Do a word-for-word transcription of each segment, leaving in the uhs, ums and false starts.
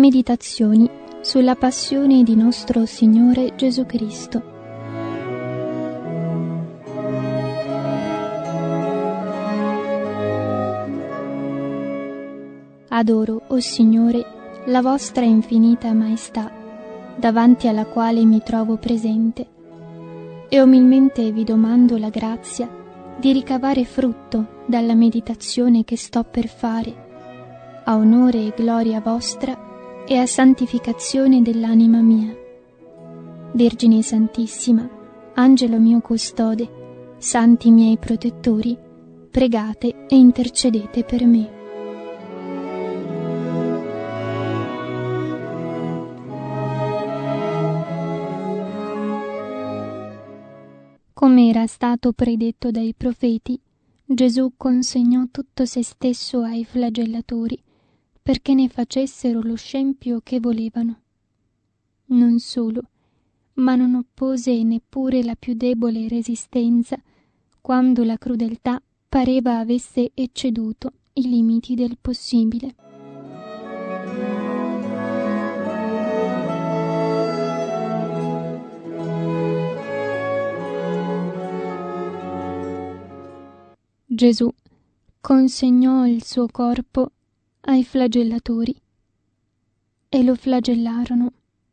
Meditazioni sulla passione di nostro Signore Gesù Cristo. Adoro, o Signore, la vostra infinita maestà, davanti alla quale mi trovo presente, e umilmente vi domando la grazia di ricavare frutto dalla meditazione che sto per fare, a onore e gloria vostra e a santificazione dell'anima mia. Vergine Santissima, Angelo mio custode, santi miei protettori, pregate e intercedete per me. Come era stato predetto dai profeti, Gesù consegnò tutto se stesso ai flagellatori, perché ne facessero lo scempio che volevano. Non solo, ma non oppose neppure la più debole resistenza, quando la crudeltà pareva avesse ecceduto i limiti del possibile. Gesù consegnò il suo corpo ai flagellatori e lo flagellarono.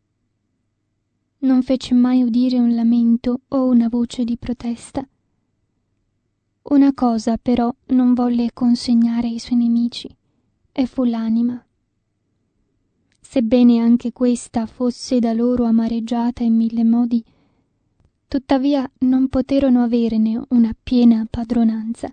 Non fece mai udire un lamento o una voce di protesta. Una cosa però non volle consegnare ai suoi nemici, e fu l'anima. Sebbene anche questa fosse da loro amareggiata in mille modi, tuttavia non poterono averne una piena padronanza.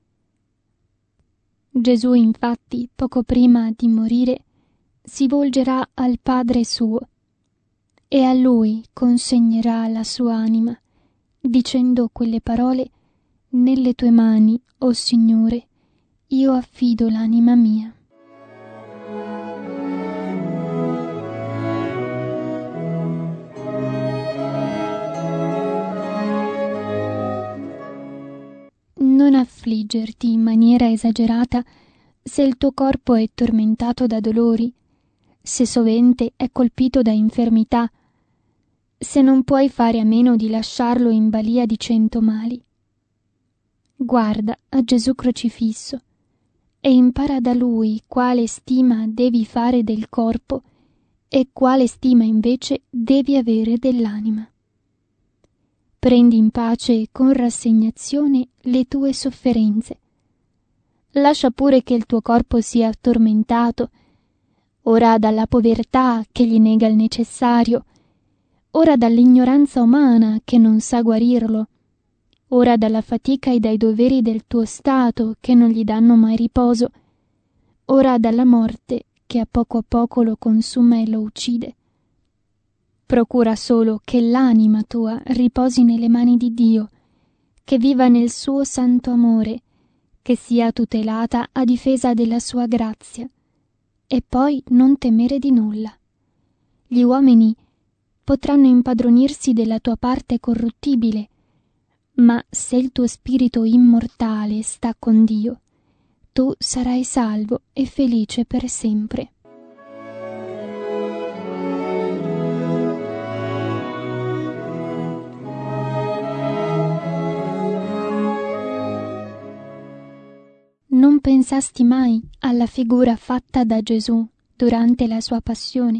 Gesù, infatti, poco prima di morire, si volgerà al Padre suo e a Lui consegnerà la sua anima, dicendo quelle parole: «Nelle tue mani, o Signore, io affido l'anima mia». Non affliggerti in maniera esagerata se il tuo corpo è tormentato da dolori, se sovente è colpito da infermità, se non puoi fare a meno di lasciarlo in balia di cento mali. Guarda a Gesù crocifisso e impara da Lui quale stima devi fare del corpo e quale stima invece devi avere dell'anima. Prendi in pace e con rassegnazione le tue sofferenze. Lascia pure che il tuo corpo sia tormentato, ora dalla povertà che gli nega il necessario, ora dall'ignoranza umana che non sa guarirlo, ora dalla fatica e dai doveri del tuo stato che non gli danno mai riposo, ora dalla morte che a poco a poco lo consuma e lo uccide. Procura solo che l'anima tua riposi nelle mani di Dio, che viva nel suo santo amore, che sia tutelata a difesa della sua grazia, e poi non temere di nulla. Gli uomini potranno impadronirsi della tua parte corruttibile, ma se il tuo spirito immortale sta con Dio, tu sarai salvo e felice per sempre. Non pensasti mai alla figura fatta da Gesù durante la sua passione?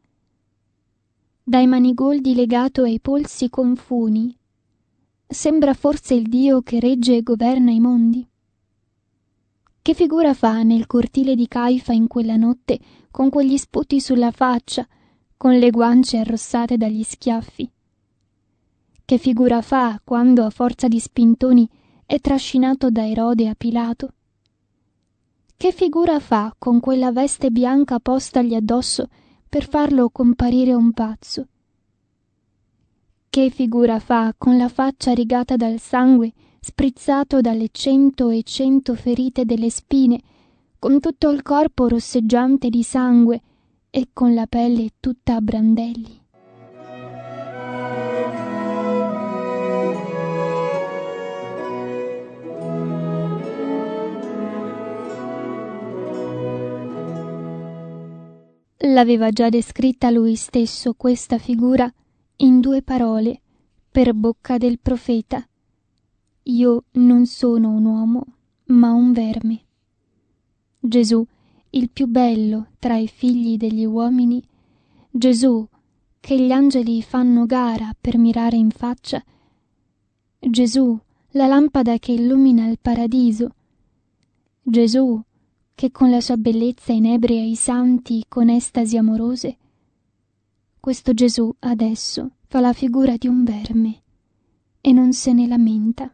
Dai manigoldi legato ai polsi con funi, sembra forse il Dio che regge e governa i mondi? Che figura fa nel cortile di Caifa in quella notte, con quegli sputi sulla faccia, con le guance arrossate dagli schiaffi? Che figura fa quando, a forza di spintoni, è trascinato da Erode a Pilato? Che figura fa con quella veste bianca postagli addosso per farlo comparire un pazzo? Che figura fa con la faccia rigata dal sangue sprizzato dalle cento e cento ferite delle spine, con tutto il corpo rosseggiante di sangue e con la pelle tutta a brandelli? l'aveva già descritta lui stesso questa figura in due parole per bocca del profeta: io non sono un uomo, ma un verme. Gesù, il più bello tra i figli degli uomini, Gesù che gli angeli fanno gara per mirare in faccia, Gesù, la lampada che illumina il paradiso, Gesù che con la sua bellezza inebria i santi con estasi amorose, questo Gesù adesso fa la figura di un verme e non se ne lamenta.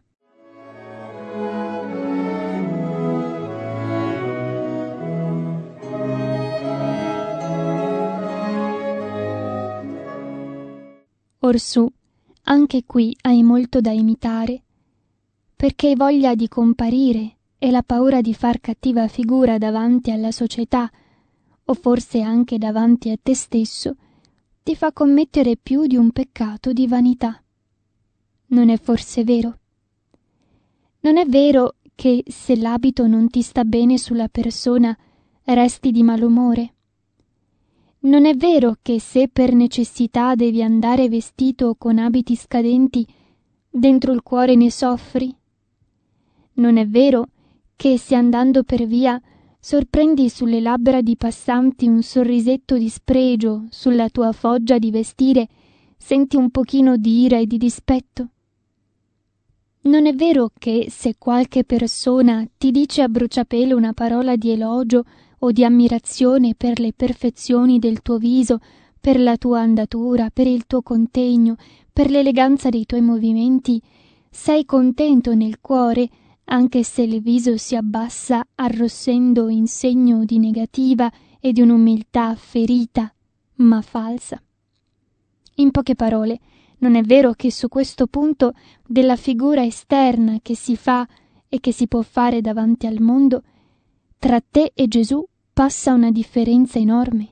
Orsù, anche qui hai molto da imitare, perché hai voglia di comparire e la paura di far cattiva figura davanti alla società, o forse anche davanti a te stesso, ti fa commettere più di un peccato di vanità. Non è forse vero? Non è vero che se l'abito non ti sta bene sulla persona resti di malumore? Non è vero che se per necessità devi andare vestito con abiti scadenti, dentro il cuore ne soffri? Non è vero che se andando per via sorprendi sulle labbra di passanti un sorrisetto di spregio sulla tua foggia di vestire, senti un pochino di ira e di dispetto? Non è vero che se qualche persona ti dice a bruciapelo una parola di elogio o di ammirazione per le perfezioni del tuo viso, per la tua andatura, per il tuo contegno, per l'eleganza dei tuoi movimenti, sei contento nel cuore, anche se il viso si abbassa arrossendo in segno di negativa e di un'umiltà ferita, ma falsa? In poche parole, non è vero che su questo punto della figura esterna che si fa e che si può fare davanti al mondo, tra te e Gesù passa una differenza enorme?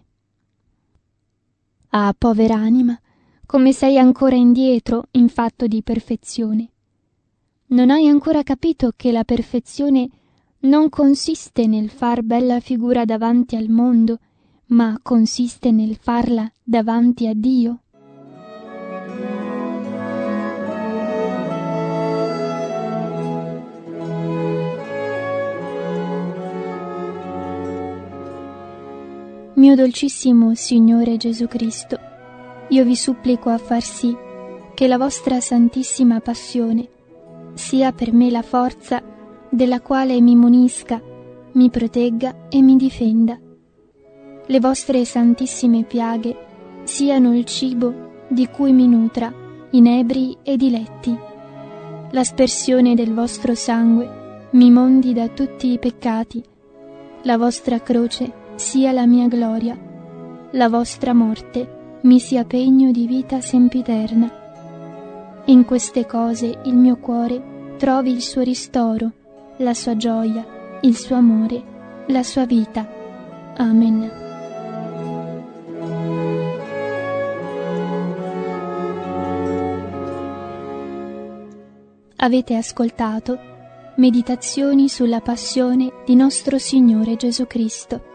Ah, povera anima, come sei ancora indietro in fatto di perfezione. Non hai ancora capito che la perfezione non consiste nel far bella figura davanti al mondo, ma consiste nel farla davanti a Dio? Mio dolcissimo Signore Gesù Cristo, io vi supplico a far sì che la vostra Santissima Passione sia per me la forza della quale mi munisca, mi protegga e mi difenda. Le vostre santissime piaghe siano il cibo di cui mi nutra, inebri e diletti. L'aspersione del vostro sangue mi mondi da tutti i peccati. La vostra croce sia la mia gloria. La vostra morte mi sia pegno di vita sempiterna. In queste cose il mio cuore trovi il suo ristoro, la sua gioia, il suo amore, la sua vita. Amen. Avete ascoltato Meditazioni sulla passione di nostro Signore Gesù Cristo,